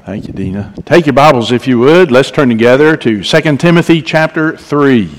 Thank you, Dina. Take your Bibles, if you would. Let's turn together to 2 Timothy chapter 3.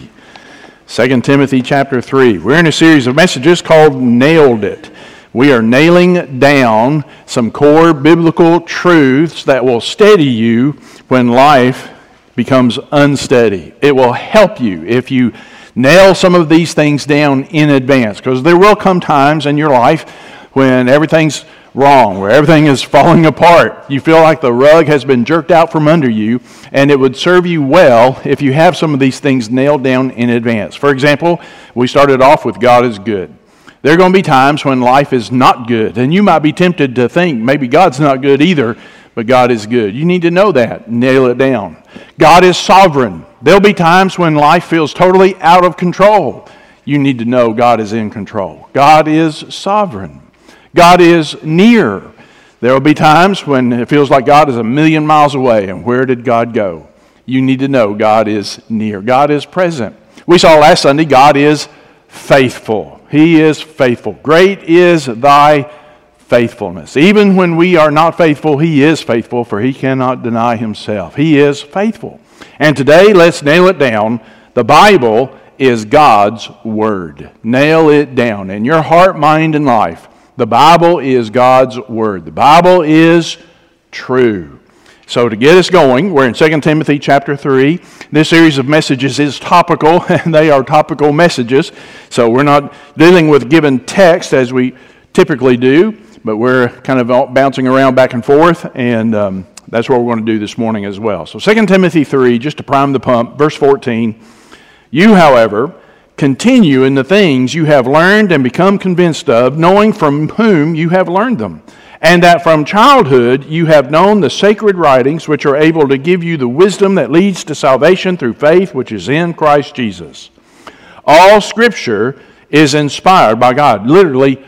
2 Timothy chapter 3. We're in a series of messages called Nailed It. We are nailing down some core biblical truths that will steady you when life becomes unsteady. It will help you if you nail some of these things down in advance, because there will come times in your life when everything's wrong, where everything is falling apart. You feel like the rug has been jerked out from under you, and it would serve you well if you have some of these things nailed down in advance. For example, we started off with God is good. There are going to be times when life is not good, and you might be tempted to think maybe God's not good either, but God is good. You need to know that. Nail it down. God is sovereign. There'll be times when life feels totally out of control. You need to know God is in control. God is sovereign. God is near. There will be times when it feels like God is a million miles away, and where did God go? You need to know God is near. God is present. We saw last Sunday God is faithful. He is faithful. Great is thy faithfulness. Even when we are not faithful, He is faithful, for He cannot deny Himself. He is faithful. And today, let's nail it down. The Bible is God's Word. Nail it down in your heart, mind, and life. The Bible is God's Word. The Bible is true. So to get us going, we're in 2 Timothy chapter 3. This series of messages is topical, and they are topical messages. So we're not dealing with given text as we typically do, but we're kind of bouncing around back and forth, and that's what we're going to do this morning as well. So 2 Timothy 3, just to prime the pump, verse 14. You, however, continue in the things you have learned and become convinced of, knowing from whom you have learned them, and that from childhood you have known the sacred writings, which are able to give you the wisdom that leads to salvation through faith which is in Christ Jesus. All Scripture is inspired by God. Literally,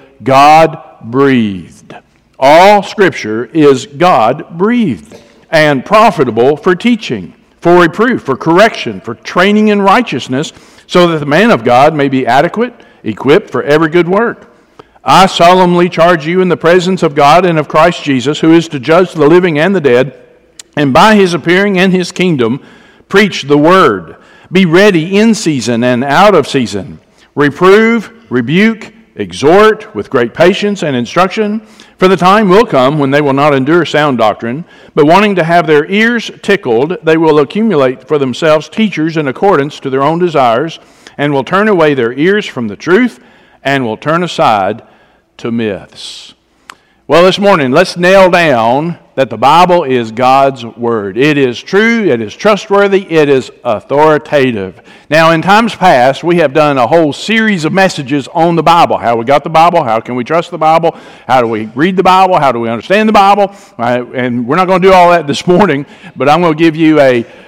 God-breathed. All Scripture is God-breathed and profitable for teaching, for reproof, for correction, for training in righteousness, so that the man of God may be adequate, equipped for every good work. I solemnly charge you in the presence of God and of Christ Jesus, who is to judge the living and the dead, and by His appearing in His kingdom, preach the word. Be ready in season and out of season. Reprove, rebuke, exhort with great patience and instruction, for the time will come when they will not endure sound doctrine, but wanting to have their ears tickled, they will accumulate for themselves teachers in accordance to their own desires, and will turn away their ears from the truth, and will turn aside to myths. Well, this morning, let's nail down that the Bible is God's Word. It is true, it is trustworthy, it is authoritative. Now, in times past, we have done a whole series of messages on the Bible. How we got the Bible, how can we trust the Bible, how do we read the Bible, how do we understand the Bible, and we're not going to do all that this morning, but I'm going to give you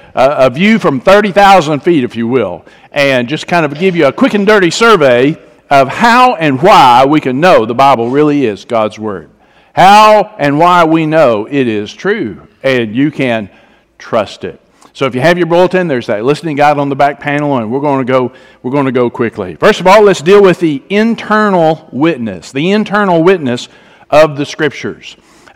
a view from 30,000 feet, if you will, and just kind of give you a quick and dirty survey of how and why we can know the Bible really is God's Word. How and why we know it is true, and you can trust it. So if you have your bulletin, there's that listening guide on the back panel, and we're going to go quickly. First of all, let's deal with the internal witness of the Scriptures.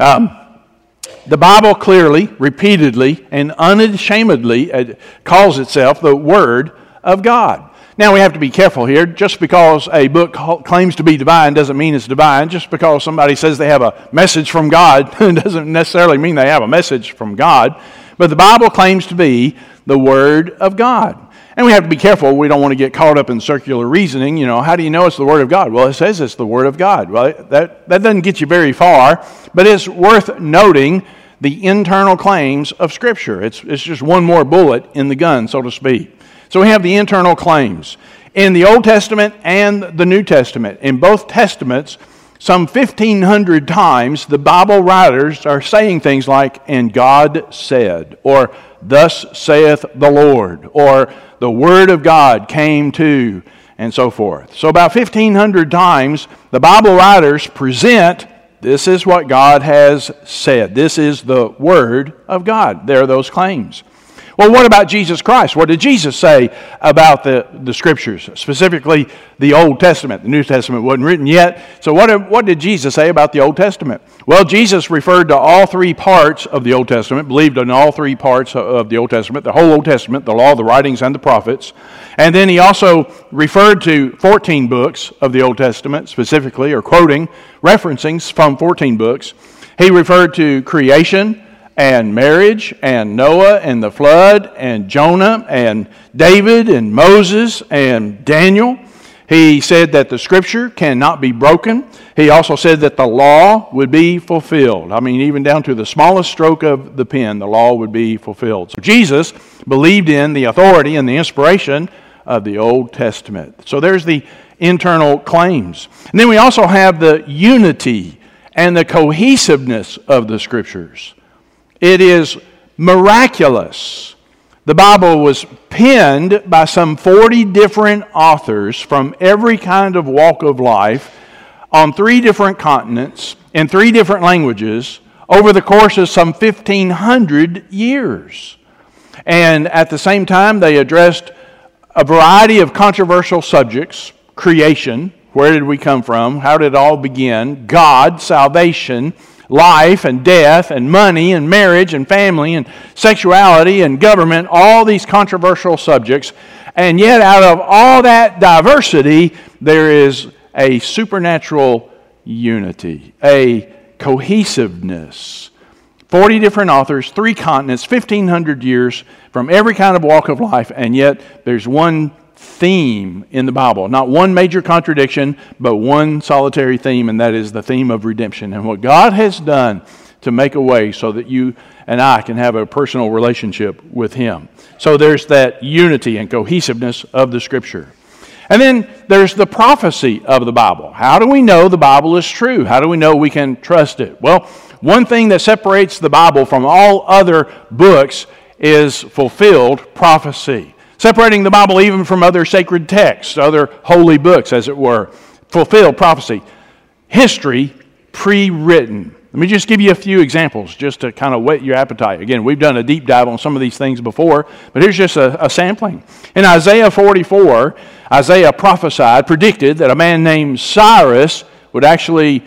The Bible clearly, repeatedly, and unashamedly calls itself the Word of God. Now, we have to be careful here. Just because a book claims to be divine doesn't mean it's divine. Just because somebody says they have a message from God doesn't necessarily mean they have a message from God. But the Bible claims to be the Word of God. And we have to be careful. We don't want to get caught up in circular reasoning. You know, how do you know it's the Word of God? Well, it says it's the Word of God. Well, that doesn't get you very far, but it's worth noting the internal claims of Scripture. It's just one more bullet in the gun, so to speak. So we have the internal claims. In the Old Testament and the New Testament, in both Testaments, some 1,500 times the Bible writers are saying things like, and God said, or thus saith the Lord, or the Word of God came to, and so forth. So about 1,500 times the Bible writers present, this is what God has said. This is the Word of God. There are those claims. Well, what about Jesus Christ? What did Jesus say about the Scriptures, specifically the Old Testament? The New Testament wasn't written yet. So what did Jesus say about the Old Testament? Well, Jesus referred to all three parts of the Old Testament, believed in all three parts of the Old Testament, the whole Old Testament, the law, the writings, and the prophets. And then he also referred to 14 books of the Old Testament, specifically, or quoting, referencing from 14 books. He referred to creation, and marriage, and Noah, and the flood, and Jonah, and David, and Moses, and Daniel. He said that the Scripture cannot be broken. He also said that the law would be fulfilled. I mean, even down to the smallest stroke of the pen, the law would be fulfilled. So Jesus believed in the authority and the inspiration of the Old Testament. So there's the internal claims. And then we also have the unity and the cohesiveness of the Scriptures. It is miraculous. The Bible was penned by some 40 different authors from every kind of walk of life on 3 different continents in 3 different languages over the course of some 1,500 years. And at the same time, they addressed a variety of controversial subjects: creation, where did we come from, how did it all begin, God, salvation, life and death and money and marriage and family and sexuality and government, all these controversial subjects. And yet out of all that diversity, there is a supernatural unity, a cohesiveness. 40 different authors, 3 continents, 1,500 years, from every kind of walk of life, and yet there's one theme in the Bible. Not one major contradiction, but one solitary theme, and that is the theme of redemption and what God has done to make a way so that you and I can have a personal relationship with Him. So there's that unity and cohesiveness of the Scripture. And then there's the prophecy of the Bible. How do we know the Bible is true? How do we know we can trust it? Well, one thing that separates the Bible from all other books is fulfilled prophecy. Separating the Bible even from other sacred texts, other holy books, as it were. Fulfilled prophecy. History pre-written. Let me just give you a few examples just to kind of whet your appetite. Again, we've done a deep dive on some of these things before, but here's just a sampling. In Isaiah 44, Isaiah prophesied, predicted that a man named Cyrus would actually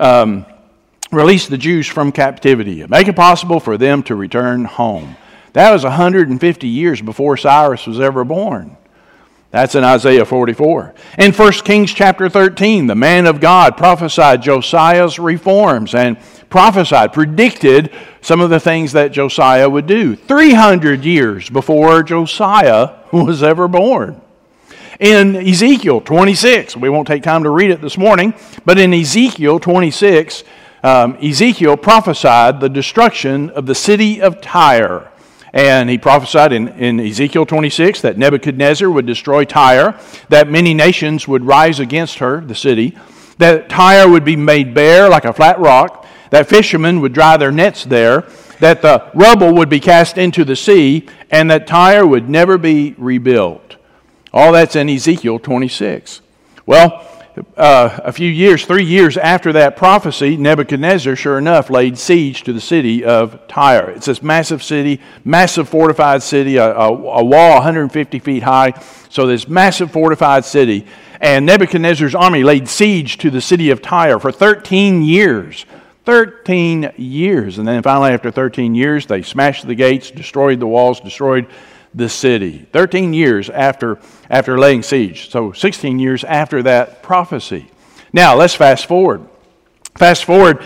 release the Jews from captivity and make it possible for them to return home. That was 150 years before Cyrus was ever born. That's in Isaiah 44. In 1 Kings chapter 13, the man of God prophesied Josiah's reforms and predicted some of the things that Josiah would do 300 years before Josiah was ever born. In Ezekiel 26, we won't take time to read it this morning, but in Ezekiel 26, Ezekiel prophesied the destruction of the city of Tyre. And he prophesied in Ezekiel 26 that Nebuchadnezzar would destroy Tyre, that many nations would rise against her, the city, that Tyre would be made bare like a flat rock, that fishermen would dry their nets there, that the rubble would be cast into the sea, and that Tyre would never be rebuilt. All that's in Ezekiel 26. Well, a few years, 3 years after that prophecy, Nebuchadnezzar, sure enough, laid siege to the city of Tyre. It's this massive city, massive fortified city, a wall 150 feet high. So this massive fortified city. And Nebuchadnezzar's army laid siege to the city of Tyre for 13 years. 13 years. And then finally, after 13 years, they smashed the gates, destroyed the walls, destroyed the city. 13 years after laying siege. So 16 years after that prophecy. Now, let's fast forward. Fast forward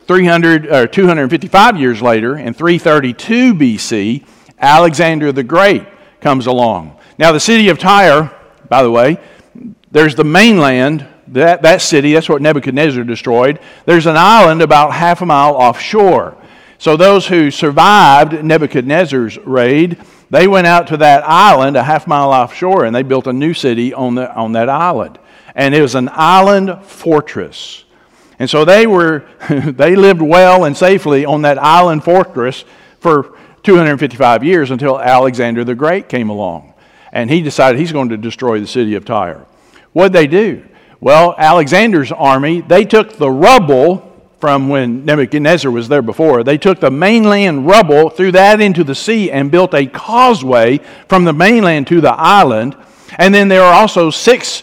255 years later, in 332 BC, Alexander the Great comes along. Now, the city of Tyre, by the way, there's the mainland, that city, that's what Nebuchadnezzar destroyed. There's an island about half a mile offshore. So those who survived Nebuchadnezzar's raid, they went out to that island a half mile offshore, and they built a new city on that island. And it was an island fortress. And so they lived well and safely on that island fortress for 255 years until Alexander the Great came along. And he decided he's going to destroy the city of Tyre. What did they do? Well, Alexander's army, they took the rubble from when Nebuchadnezzar was there before. They took the mainland rubble, threw that into the sea, and built a causeway from the mainland to the island. And then there are also 6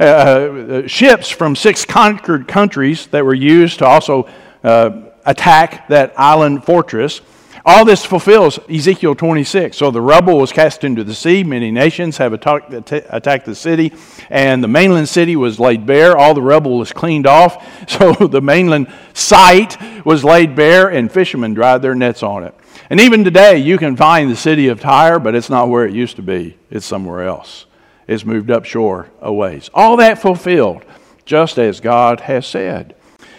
ships from 6 conquered countries that were used to also attack that island fortress. All this fulfills Ezekiel 26. So the rubble was cast into the sea. Many nations have attacked the city, and the mainland city was laid bare. All the rubble was cleaned off. So the mainland site was laid bare, and fishermen dried their nets on it. And even today, you can find the city of Tyre, but it's not where it used to be. It's somewhere else. It's moved upshore a ways. All that fulfilled, just as God has said.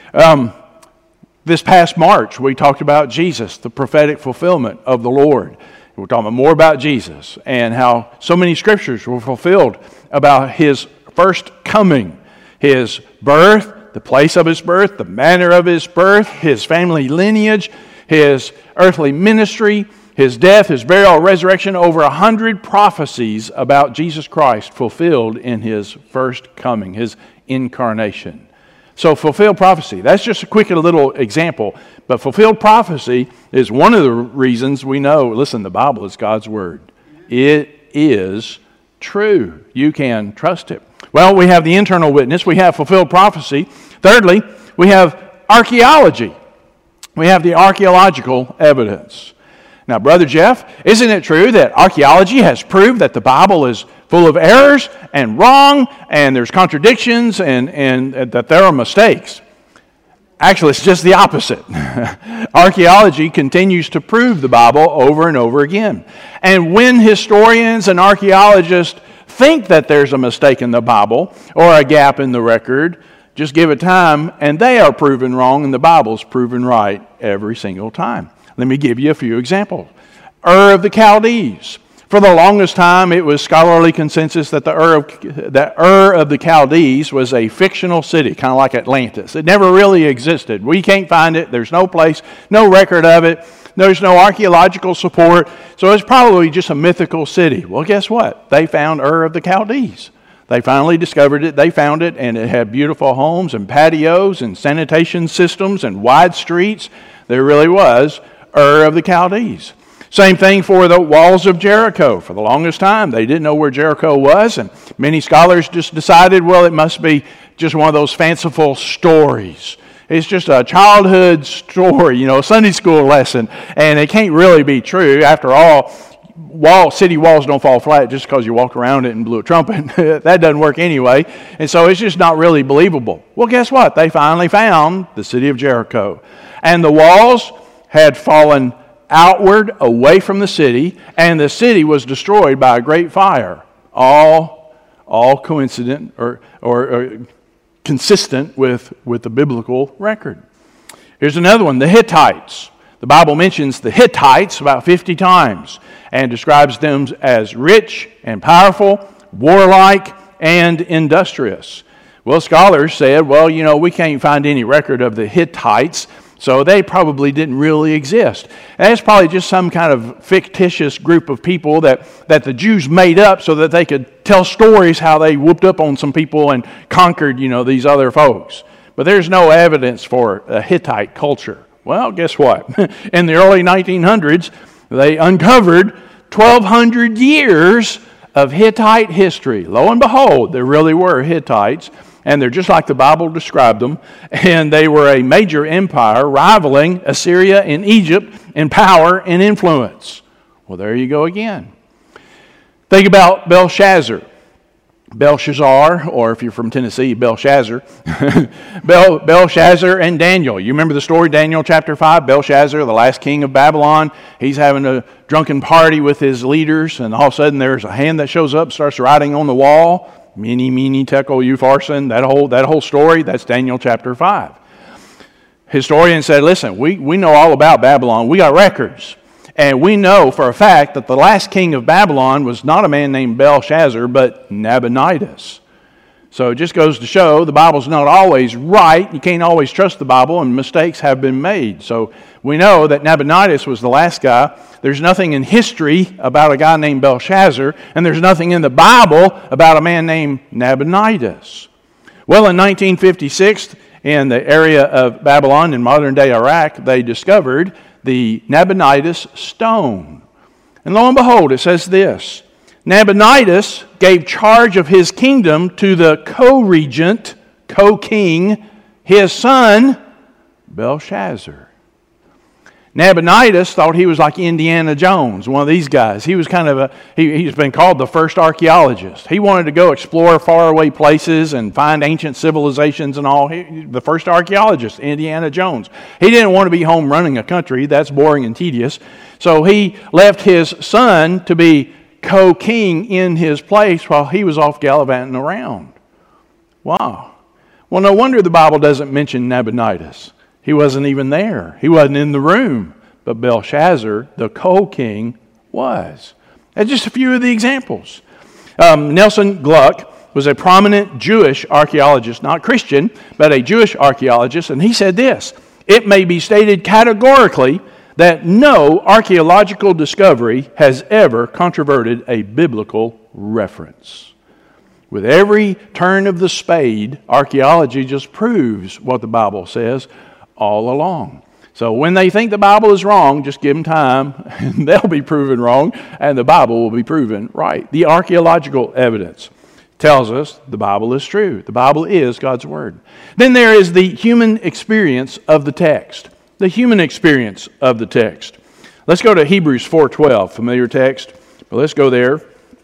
This past March, we talked about Jesus, the prophetic fulfillment of the Lord. We're talking more about Jesus and how so many scriptures were fulfilled about his first coming, his birth, the place of his birth, the manner of his birth, his family lineage, his earthly ministry, his death, his burial, resurrection. Over 100 prophecies about Jesus Christ fulfilled in his first coming, his incarnation. So fulfilled prophecy, that's just a quick little example. But fulfilled prophecy is one of the reasons we know, listen, the Bible is God's Word. It is true. You can trust it. Well, we have the internal witness. We have fulfilled prophecy. Thirdly, we have archaeology. We have the archaeological evidence. Now, Brother Jeff, isn't it true that archaeology has proved that the Bible is full of errors and wrong, and there's contradictions, and that there are mistakes? Actually, it's just the opposite. Archaeology continues to prove the Bible over and over again. And when historians and archaeologists think that there's a mistake in the Bible or a gap in the record, just give it time, and they are proven wrong, and the Bible's proven right every single time. Let me give you a few examples. Ur of the Chaldees. For the longest time, it was scholarly consensus that Ur of the Chaldees was a fictional city, kind of like Atlantis. It never really existed. We can't find it. There's no place, no record of it. There's no archaeological support. So it's probably just a mythical city. Well, guess what? They found Ur of the Chaldees. They finally discovered it. They found it, and it had beautiful homes and patios and sanitation systems and wide streets. There really was Ur of the Chaldees. Same thing for the walls of Jericho. For the longest time, they didn't know where Jericho was, and many scholars just decided, well, it must be just one of those fanciful stories. It's just a childhood story, a Sunday school lesson, and it can't really be true. After all, city walls don't fall flat just because you walk around it and blew a trumpet. That doesn't work anyway, and so it's just not really believable. Well, guess what? They finally found the city of Jericho, and the walls had fallen outward away from the city, and the city was destroyed by a great fire. All coincident or consistent with the biblical record. Here's another one, the Hittites. The Bible mentions the Hittites about 50 times and describes them as rich and powerful, warlike, and industrious. Well, scholars said, we can't find any record of the Hittites, so they probably didn't really exist. And it's probably just some kind of fictitious group of people that the Jews made up so that they could tell stories how they whooped up on some people and conquered, these other folks. But there's no evidence for a Hittite culture. Well, guess what? In the early 1900s, they uncovered 1,200 years of Hittite history. Lo and behold, there really were Hittites. And they're just like the Bible described them. And they were a major empire rivaling Assyria and Egypt in power and influence. Well, there you go again. Think about Belshazzar, or if you're from Tennessee, Belshazzar. Belshazzar and Daniel. You remember the story, Daniel chapter 5? Belshazzar, the last king of Babylon. He's having a drunken party with his leaders. And all of a sudden there's a hand that shows up, starts writing on the wall. Mene, mene, tekel, upharsin, that whole story, that's Daniel chapter 5. Historians said, listen, we know all about Babylon. We got records. And we know for a fact that the last king of Babylon was not a man named Belshazzar, but Nabonidus. So it just goes to show the Bible's not always right. You can't always trust the Bible, and mistakes have been made. So we know that Nabonidus was the last guy. There's nothing in history about a guy named Belshazzar, and there's nothing in the Bible about a man named Nabonidus. Well, in 1956, in the area of Babylon in modern-day Iraq, they discovered the Nabonidus stone. And lo and behold, it says this: Nabonidus gave charge of his kingdom to the co-regent, co-king, his son, Belshazzar. Nabonidus thought he was like Indiana Jones, one of these guys. He was kind of he's been called the first archaeologist. He wanted to go explore faraway places and find ancient civilizations and all. The first archaeologist, Indiana Jones. He didn't want to be home running a country. That's boring and tedious. So he left his son to be co-king in his place while he was off gallivanting around. Wow. Well, no wonder the Bible doesn't mention Nabonidus. He wasn't even there. He wasn't in the room. But Belshazzar, the co-king, was. That's just a few of the examples. Nelson Gluck was a prominent Jewish archaeologist, not Christian, but a Jewish archaeologist, and he said this: "It may be stated categorically that no archaeological discovery has ever controverted a biblical reference." With every turn of the spade, archaeology just proves what the Bible says all along. So when they think the Bible is wrong, just give them time, and they'll be proven wrong, and the Bible will be proven right. The archaeological evidence tells us the Bible is true. The Bible is God's Word. Then there is the human experience of the text. The human experience of the text. Let's go to Hebrews 4:12, familiar text. But let's go there.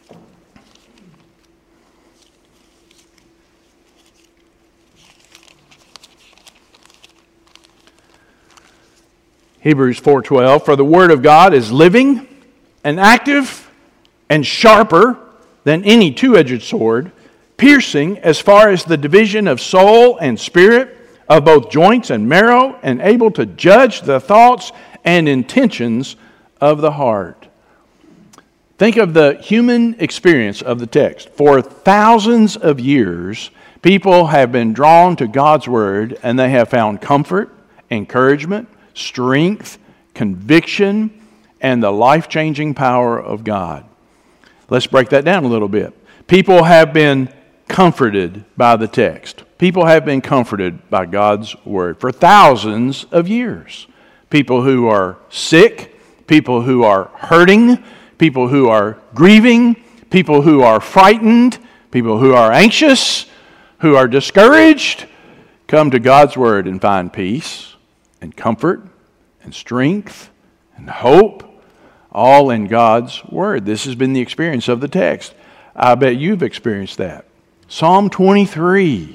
Hebrews 4:12, "For the Word of God is living and active and sharper than any two-edged sword, piercing as far as the division of soul and spirit, of both joints and marrow, and able to judge the thoughts and intentions of the heart." Think of the human experience of the text. For thousands of years, people have been drawn to God's Word, and they have found comfort, encouragement, strength, conviction, and the life-changing power of God. Let's break that down a little bit. People have been comforted by the text. People have been comforted by God's Word for thousands of years. People who are sick, people who are hurting, people who are grieving, people who are frightened, people who are anxious, who are discouraged, come to God's Word and find peace and comfort and strength and hope, all in God's Word. This has been the experience of the text. I bet you've experienced that. Psalm 23.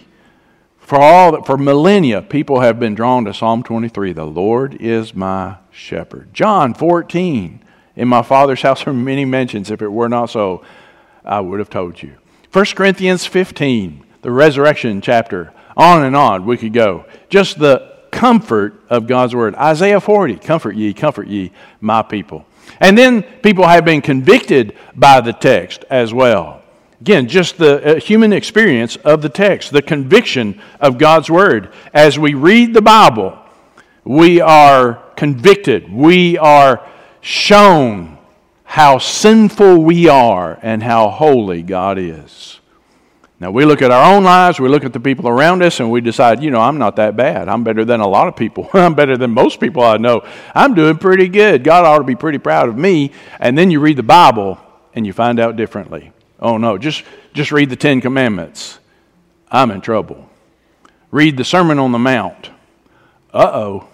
For millennia, people have been drawn to Psalm 23. The Lord is my shepherd. John 14. "In my Father's house are many mansions. If it were not so, I would have told you." 1 Corinthians 15. The resurrection chapter. On and on we could go. Just the comfort of God's Word. Isaiah 40, comfort ye, my people. And then people have been convicted by the text as well. Again, just the human experience of the text, the conviction of God's Word. As we read the Bible, we are convicted. We are shown how sinful we are and how holy God is. Now, we look at our own lives, we look at the people around us, and we decide, I'm not that bad. I'm better than a lot of people. I'm better than most people I know. I'm doing pretty good. God ought to be pretty proud of me. And then you read the Bible, and you find out differently. Oh, no, just read the 10 Commandments. I'm in trouble. Read the Sermon on the Mount. Uh-oh.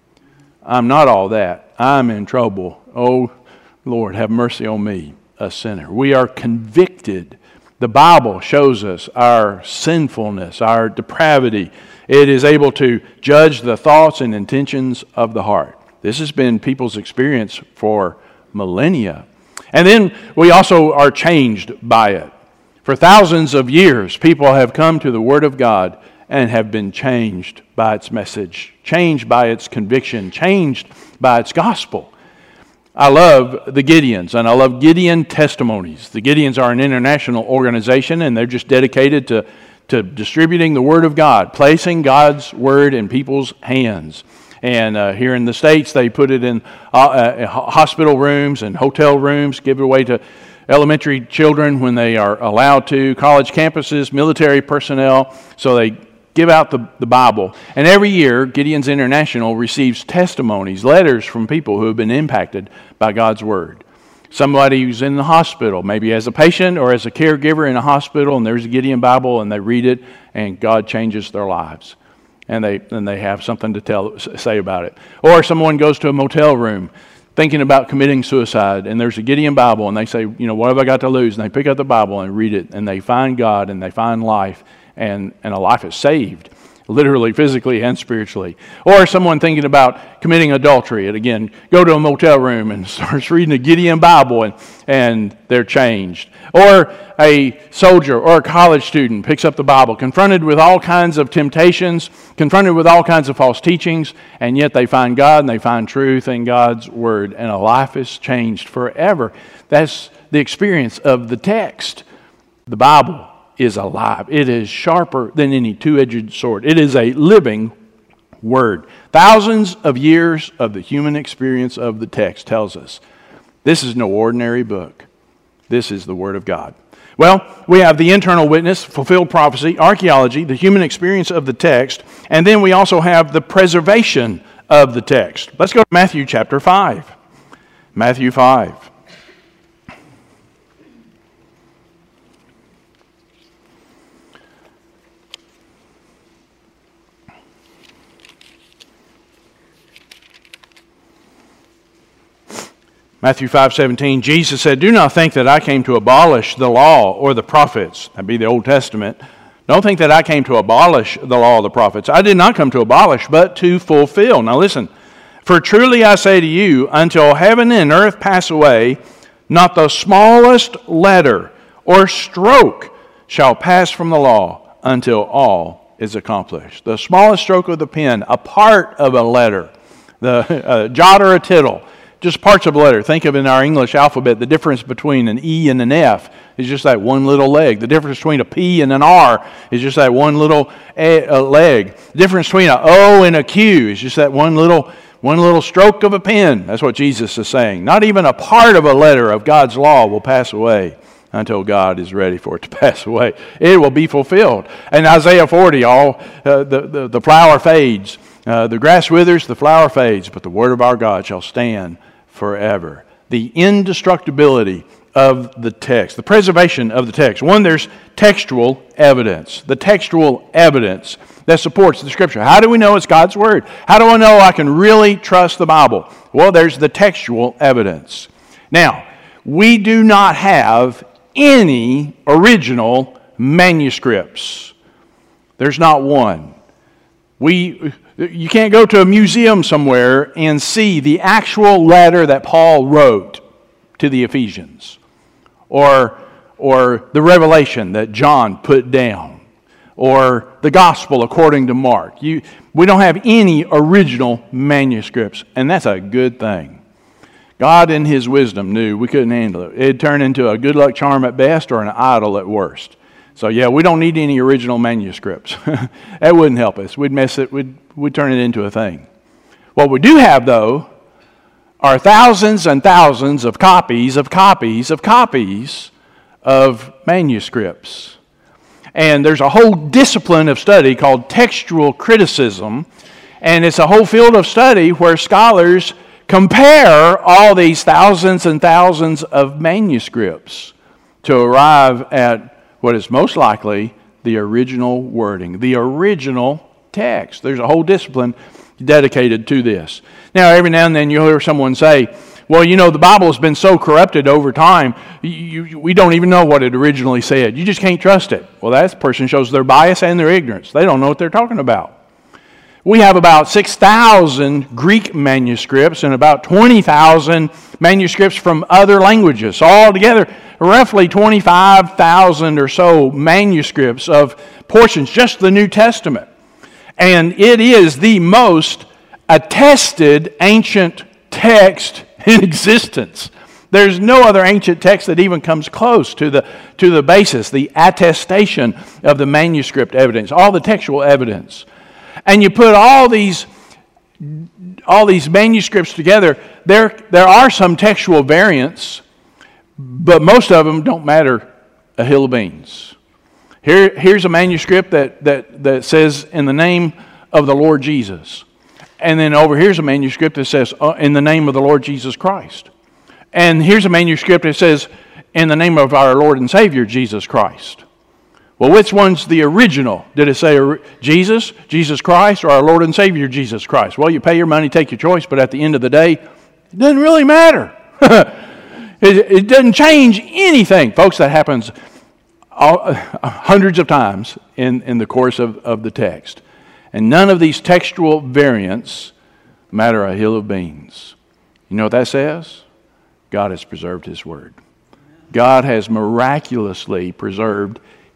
I'm not all that. I'm in trouble. Oh, Lord, have mercy on me, a sinner. We are convicted. The Bible shows us our sinfulness, our depravity. It is able to judge the thoughts and intentions of the heart. This has been people's experience for millennia. And then we also are changed by it. For thousands of years, people have come to the Word of God and have been changed by its message, changed by its conviction, changed by its gospel. I love the Gideons, and I love Gideon testimonies. The Gideons are an international organization, and they're just dedicated to distributing the Word of God, placing God's Word in people's hands. And here in the States, they put it in hospital rooms and hotel rooms, give it away to elementary children when they are allowed to, college campuses, military personnel. So they give out the Bible. And every year, Gideon's International receives testimonies, letters from people who have been impacted by God's Word. Somebody who's in the hospital, maybe as a patient or as a caregiver in a hospital, and there's a Gideon Bible, and they read it, and God changes their lives. And they have something to say about it. Or someone goes to a motel room thinking about committing suicide, and there's a Gideon Bible, and they say, what have I got to lose? And they pick up the Bible and read it, and they find God, and they find life, and a life is saved, literally, physically, and spiritually. Or someone thinking about committing adultery, and again, go to a motel room and starts reading a Gideon Bible, and they're changed. Or a soldier or a college student picks up the Bible, confronted with all kinds of temptations, confronted with all kinds of false teachings, and yet they find God and they find truth in God's Word, and a life is changed forever. That's the experience of the text. The Bible is alive. It is sharper than any two-edged sword. It is a living Word. Thousands of years of the human experience of the text tells us this is no ordinary book. This is the Word of God. Well, we have the internal witness, fulfilled prophecy, archaeology, the human experience of the text, and then we also have the preservation of the text. Let's go to Matthew chapter 5. Matthew 5. Matthew 5:17, Jesus said, "Do not think that I came to abolish the law or the prophets." That'd be the Old Testament. Don't think that I came to abolish the law or the prophets. I did not come to abolish, but to fulfill. Now listen, for truly I say to you, until heaven and earth pass away, not the smallest letter or stroke shall pass from the law until all is accomplished. The smallest stroke of the pen, a part of a letter, the jot or a tittle, just parts of a letter. Think of in our English alphabet, the difference between an E and an F is just that one little leg. The difference between a P and an R is just that one little leg. The difference between an O and a Q is just that one little stroke of a pen. That's what Jesus is saying. Not even a part of a letter of God's law will pass away until God is ready for it to pass away. It will be fulfilled. In Isaiah 40, the flower fades. The grass withers, the flower fades, but the word of our God shall stand forever. The indestructibility of the text, the preservation of the text. One, there's textual evidence. The textual evidence that supports the Scripture. How do we know it's God's Word? How do I know I can really trust the Bible? Well, there's the textual evidence. Now, we do not have any original manuscripts. There's not one. You can't go to a museum somewhere and see the actual letter that Paul wrote to the Ephesians, or the revelation that John put down, or the gospel according to Mark. We don't have any original manuscripts, and that's a good thing. God in His wisdom knew we couldn't handle it. It'd turn into a good luck charm at best or an idol at worst. So yeah, we don't need any original manuscripts. That wouldn't help us. We'd mess it. We'd turn it into a thing. What we do have, though, are thousands and thousands of copies of copies of copies of manuscripts. And there's a whole discipline of study called textual criticism, and it's a whole field of study where scholars compare all these thousands and thousands of manuscripts to arrive at what is most likely the original wording, the original text. There's a whole discipline dedicated to this. Now, every now and then you'll hear someone say, well, the Bible has been so corrupted over time, we don't even know what it originally said. You just can't trust it. Well, that person shows their bias and their ignorance. They don't know what they're talking about. We have about 6,000 Greek manuscripts and about 20,000 manuscripts from other languages. Altogether, roughly 25,000 or so manuscripts of portions, just the New Testament. And it is the most attested ancient text in existence. There's no other ancient text that even comes close to the basis, the attestation of the manuscript evidence, all the textual evidence. And you put all these manuscripts together, there are some textual variants, but most of them don't matter a hill of beans. Here's a manuscript that says, in the name of the Lord Jesus. And then over here's a manuscript that says, in the name of the Lord Jesus Christ. And here's a manuscript that says, in the name of our Lord and Savior, Jesus Christ. Well, which one's the original? Did it say Jesus Christ, or our Lord and Savior, Jesus Christ? Well, you pay your money, take your choice, but at the end of the day, it doesn't really matter. It doesn't change anything. Folks, that happens hundreds of times in the course of the text. And none of these textual variants matter a hill of beans. You know what that says? God has preserved His Word. God has miraculously preserved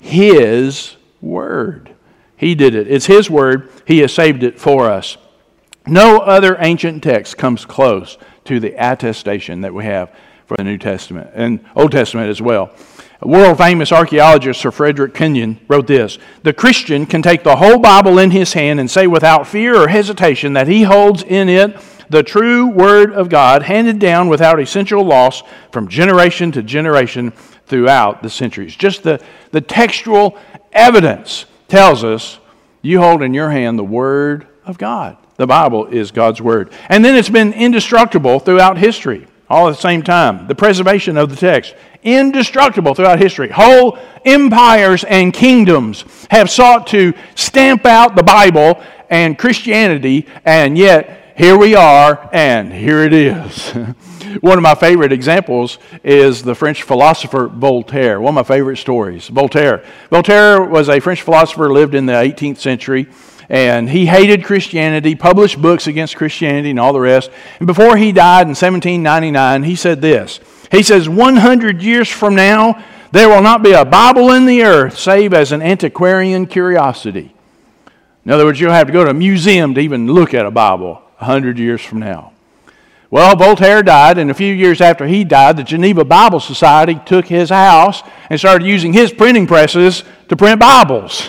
His Word. He did it. It's His Word. He has saved it for us. No other ancient text comes close to the attestation that we have for the New Testament and Old Testament as well. World-famous archaeologist Sir Frederick Kenyon wrote this: "The Christian can take the whole Bible in his hand and say without fear or hesitation that he holds in it the true Word of God, handed down without essential loss from generation to generation throughout the centuries." Just the textual evidence tells us you hold in your hand the Word of God. The Bible is God's Word. And then it's been indestructible throughout history, all at the same time. The preservation of the text, indestructible throughout history. Whole empires and kingdoms have sought to stamp out the Bible and Christianity, and yet here we are, and here it is. One of my favorite examples is the French philosopher Voltaire. One of my favorite stories, Voltaire. Voltaire was a French philosopher, lived in the 18th century, and he hated Christianity, published books against Christianity and all the rest. And before he died in 1799, he said this. He says, 100 years from now, there will not be a Bible in the earth save as an antiquarian curiosity. In other words, you'll have to go to a museum to even look at a Bible 100 years from now. Well, Voltaire died, and a few years after he died, the Geneva Bible Society took his house and started using his printing presses to print Bibles.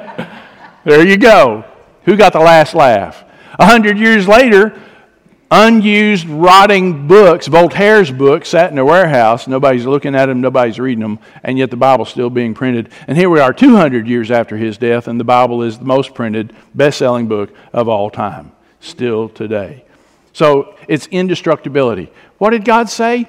There you go. Who got the last laugh? 100 years later, unused, rotting books, Voltaire's books, sat in a warehouse. Nobody's looking at them, nobody's reading them, and yet the Bible's still being printed. And here we are 200 years after his death, and the Bible is the most printed, best-selling book of all time, still today. So it's indestructibility. What did God say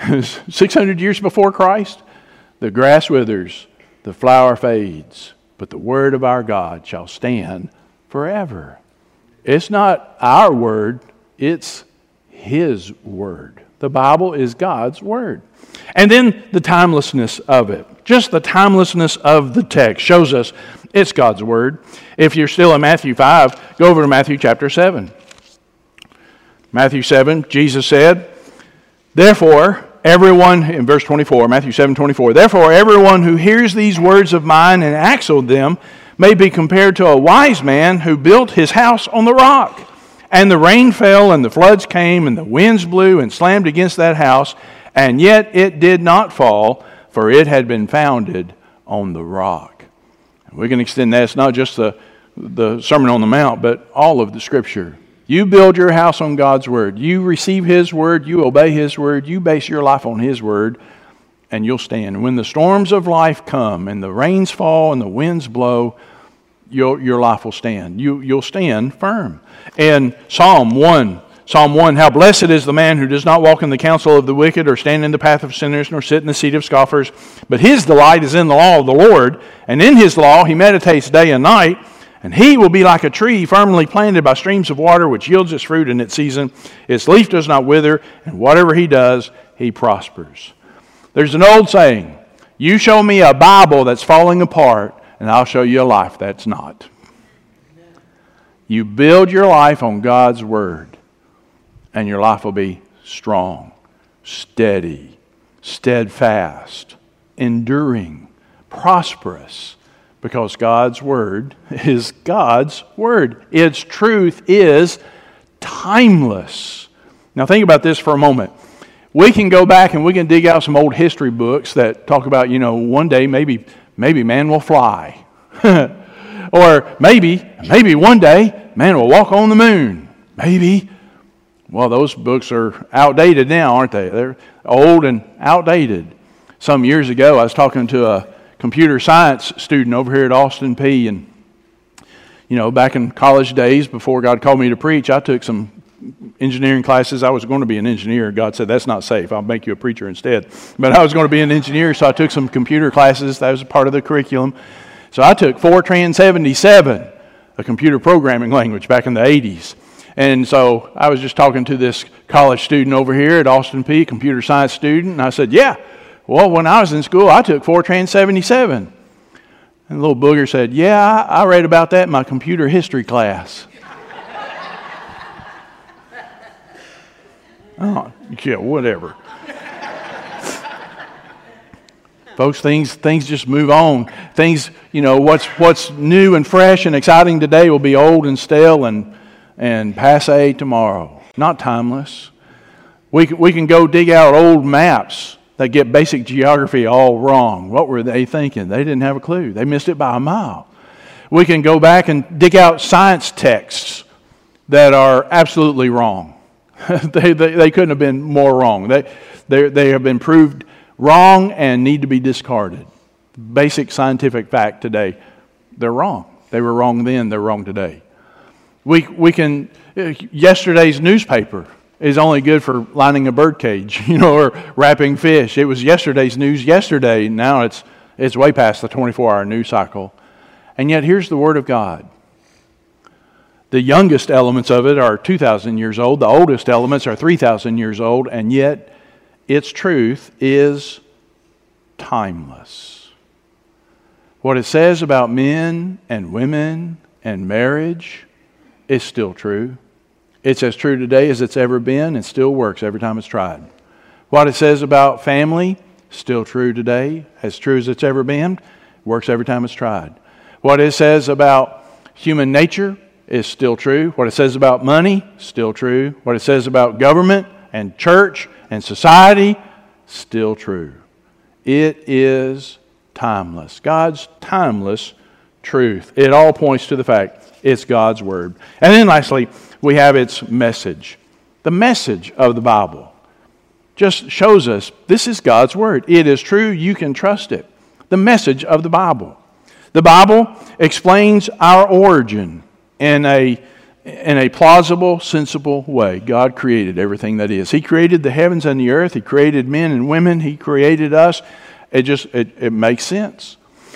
600 years before Christ? The grass withers, the flower fades, but the word of our God shall stand forever. It's not our word, it's His word. The Bible is God's word. And then the timelessness of it. Just the timelessness of the text shows us it's God's word. If you're still in Matthew 5, go over to Matthew chapter 7. Matthew 7, Jesus said, therefore, everyone, in verse 24, Matthew 7:24, therefore everyone who hears these words of mine and acts on them may be compared to a wise man who built his house on the rock. And the rain fell, and the floods came, and the winds blew and slammed against that house, and yet it did not fall, for it had been founded on the rock. We can extend that. It's not just the Sermon on the Mount, but all of the Scripture. You build your house on God's Word. You receive His Word. You obey His Word. You base your life on His Word, and you'll stand. When the storms of life come, and the rains fall, and the winds blow, your life will stand. You'll stand firm. And Psalm 1, how blessed is the man who does not walk in the counsel of the wicked, or stand in the path of sinners, nor sit in the seat of scoffers. But his delight is in the law of the Lord, and in His law he meditates day and night. And he will be like a tree firmly planted by streams of water, which yields its fruit in its season. Its leaf does not wither, and whatever he does, he prospers. There's an old saying, you show me a Bible that's falling apart, and I'll show you a life that's not. You build your life on God's Word, and your life will be strong, steady, steadfast, enduring, prosperous, because God's Word is God's Word. Its truth is timeless. Now think about this for a moment. We can go back and we can dig out some old history books that talk about, one day maybe man will fly. Or maybe one day man will walk on the moon. Maybe. Well, those books are outdated now, aren't they? They're old and outdated. Some years ago, I was talking to a computer science student over here at Austin Peay. And, back in college days, before God called me to preach, I took some engineering classes. I was going to be an engineer. God said, that's not safe. I'll make you a preacher instead. But I was going to be an engineer, so I took some computer classes. That was a part of the curriculum. So I took Fortran 77, a computer programming language back in the 80s. And so I was just talking to this college student over here at Austin Peay, computer science student, and I said, yeah, well, when I was in school, I took Fortran 77. And the little booger said, yeah, I read about that in my computer history class. Oh, yeah, whatever. Folks, things just move on. Things, what's new and fresh and exciting today will be old and stale and passé tomorrow. Not timeless. We can go dig out old maps that get basic geography all wrong. What were they thinking? They didn't have a clue. They missed it by a mile. We can go back and dig out science texts that are absolutely wrong. They couldn't have been more wrong. They have been proved wrong and need to be discarded. Basic scientific fact today, they're wrong. They were wrong then, they're wrong today. Yesterday's newspaper is only good for lining a bird cage, or wrapping fish. It was yesterday's news yesterday. Now it's way past the 24-hour news cycle. And yet here's the Word of God. The youngest elements of it are 2,000 years old. The oldest elements are 3,000 years old. And yet its truth is timeless. What it says about men and women and marriage is still true. It's as true today as it's ever been and still works every time it's tried. What it says about family, still true today, as true as it's ever been, works every time it's tried. What it says about human nature is still true. What it says about money, still true. What it says about government and church and society, still true. It is timeless. God's timeless truth. It all points to the fact it's God's Word. And then lastly, we have its message. The message of the Bible just shows us this is God's Word. It is true. You can trust it. The message of the Bible. The Bible explains our origin in a plausible, sensible way. God created everything that is. He created the heavens and the earth. He created men and women. He created us. It makes sense.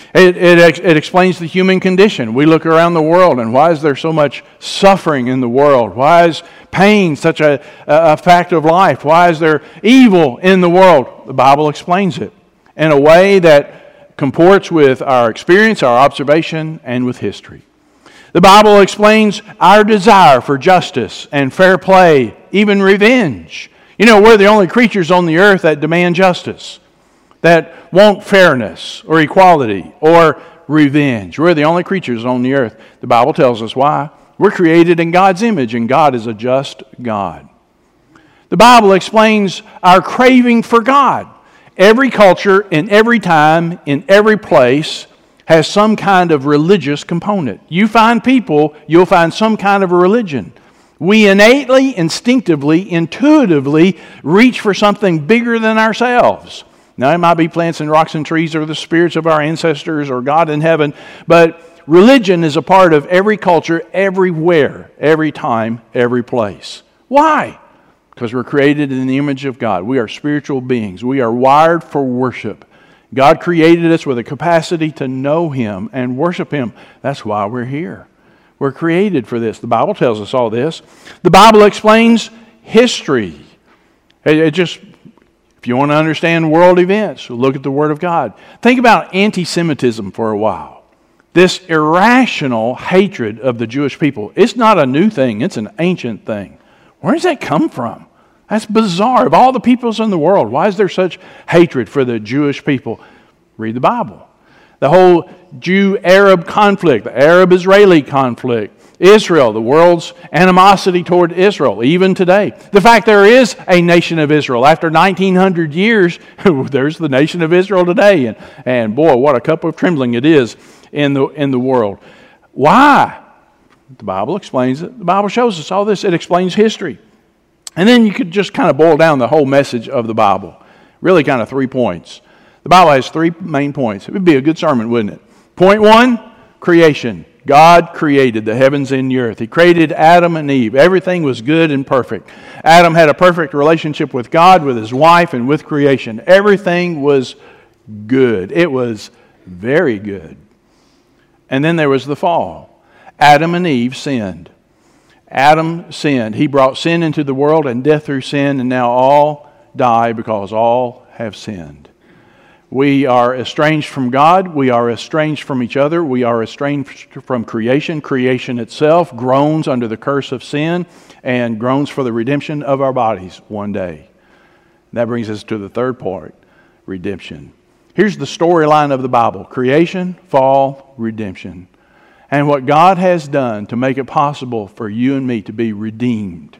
It explains the human condition. We look around the world, and why is there so much suffering in the world? Why is pain such a fact of life? Why is there evil in the world? The Bible explains it in a way that comports with our experience, our observation, and with history. The Bible explains our desire for justice and fair play, even revenge. We're the only creatures on the earth that demand justice, that want fairness or equality or revenge. We're the only creatures on the earth. The Bible tells us why. We're created in God's image, and God is a just God. The Bible explains our craving for God. Every culture, in every time, in every place, has some kind of religious component. You find people, you'll find some kind of a religion. We innately, instinctively, intuitively reach for something bigger than ourselves. Now, it might be plants and rocks and trees or the spirits of our ancestors or God in heaven, but religion is a part of every culture, everywhere, every time, every place. Why? Because we're created in the image of God. We are spiritual beings. We are wired for worship. God created us with a capacity to know Him and worship Him. That's why we're here. We're created for this. The Bible tells us all this. The Bible explains history. If you want to understand world events, look at the Word of God. Think about anti-Semitism for a while. This irrational hatred of the Jewish people. It's not a new thing. It's an ancient thing. Where does that come from? That's bizarre. Of all the peoples in the world, why is there such hatred for the Jewish people? Read the Bible. The whole Jew-Arab conflict, the Arab-Israeli conflict, Israel, the world's animosity toward Israel, even today. The fact there is a nation of Israel. After 1,900 years, there's the nation of Israel today. And boy, what a cup of trembling it is in the world. Why? The Bible explains it. The Bible shows us all this. It explains history. And then you could just kind of boil down the whole message of the Bible. Really kind of 3 points. The Bible has three main points. It would be a good sermon, wouldn't it? Point one, creation. God created the heavens and the earth. He created Adam and Eve. Everything was good and perfect. Adam had a perfect relationship with God, with his wife, and with creation. Everything was good. It was very good. And then there was the fall. Adam and Eve sinned. Adam sinned. He brought sin into the world and death through sin, and now all die because all have sinned. We are estranged from God. We are estranged from each other. We are estranged from creation. Creation itself groans under the curse of sin and groans for the redemption of our bodies one day. That brings us to the third part, redemption. Here's the storyline of the Bible: creation, fall, redemption. And what God has done to make it possible for you and me to be redeemed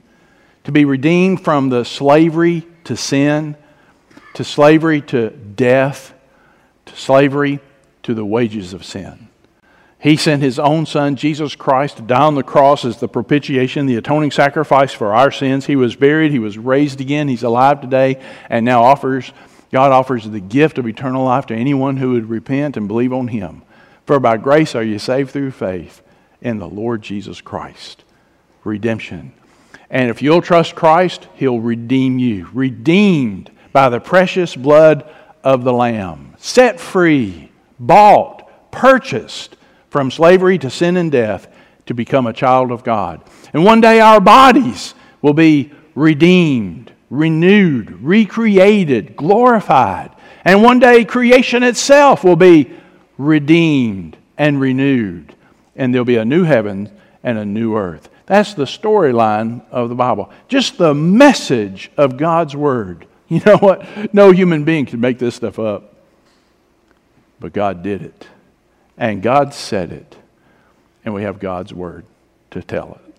from the slavery to sin, to slavery to death, to slavery to the wages of sin. He sent His own Son, Jesus Christ, to die on the cross as the propitiation, the atoning sacrifice for our sins. He was buried, He was raised again, He's alive today, and now God offers the gift of eternal life to anyone who would repent and believe on Him. For by grace are you saved through faith in the Lord Jesus Christ. Redemption. And if you'll trust Christ, He'll redeem you. Redeemed by the precious blood of the Lamb. Set free, bought, purchased from slavery to sin and death to become a child of God. And one day our bodies will be redeemed, renewed, recreated, glorified. And one day creation itself will be redeemed and renewed. And there'll be a new heaven and a new earth. That's the storyline of the Bible. Just the message of God's Word. You know what? No human being can make this stuff up. But God did it. And God said it. And we have God's Word to tell it.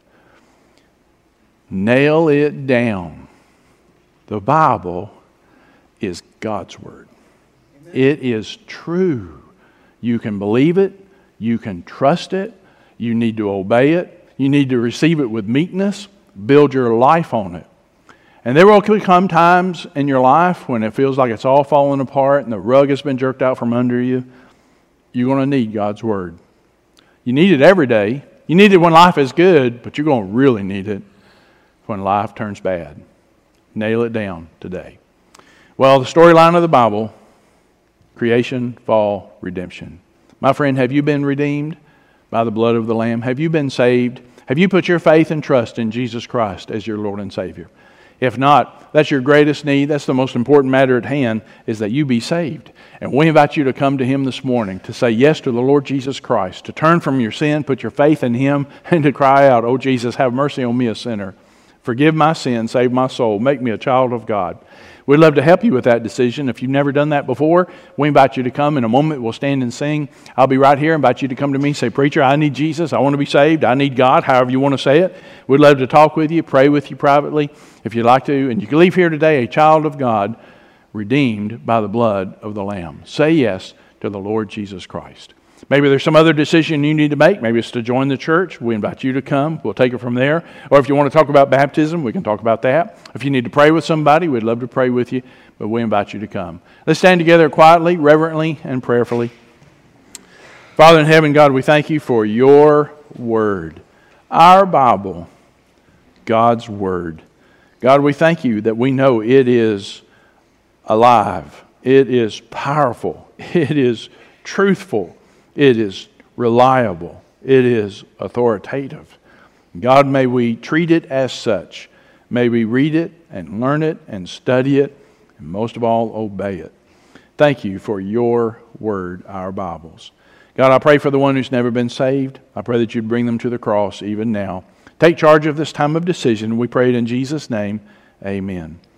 Nail it down. The Bible is God's Word. Amen. It is true. You can believe it. You can trust it. You need to obey it. You need to receive it with meekness. Build your life on it. And there will come times in your life when it feels like it's all falling apart and the rug has been jerked out from under you. You're going to need God's Word. You need it every day. You need it when life is good, but you're going to really need it when life turns bad. Nail it down today. Well, the storyline of the Bible: creation, fall, redemption. My friend, have you been redeemed by the blood of the Lamb? Have you been saved? Have you put your faith and trust in Jesus Christ as your Lord and Savior? If not, that's your greatest need. That's the most important matter at hand, is that you be saved. And we invite you to come to Him this morning, to say yes to the Lord Jesus Christ, to turn from your sin, put your faith in Him, and to cry out, "Oh Jesus, have mercy on me, a sinner. Forgive my sin, save my soul, make me a child of God." We'd love to help you with that decision. If you've never done that before, we invite you to come. In a moment, we'll stand and sing. I'll be right here. Invite you to come to me. Say, "Preacher, I need Jesus. I want to be saved. I need God," however you want to say it. We'd love to talk with you, pray with you privately if you'd like to. And you can leave here today a child of God, redeemed by the blood of the Lamb. Say yes to the Lord Jesus Christ. Maybe there's some other decision you need to make. Maybe it's to join the church. We invite you to come. We'll take it from there. Or if you want to talk about baptism, we can talk about that. If you need to pray with somebody, we'd love to pray with you, but we invite you to come. Let's stand together quietly, reverently, and prayerfully. Father in heaven, God, we thank you for your Word, our Bible, God's Word. God, we thank you that we know it is alive, it is powerful, it is truthful, it is reliable. It is authoritative. God, may we treat it as such. May we read it and learn it and study it, and most of all, obey it. Thank you for your Word, our Bibles. God, I pray for the one who's never been saved. I pray that you'd bring them to the cross even now. Take charge of this time of decision. We pray it in Jesus' name. Amen.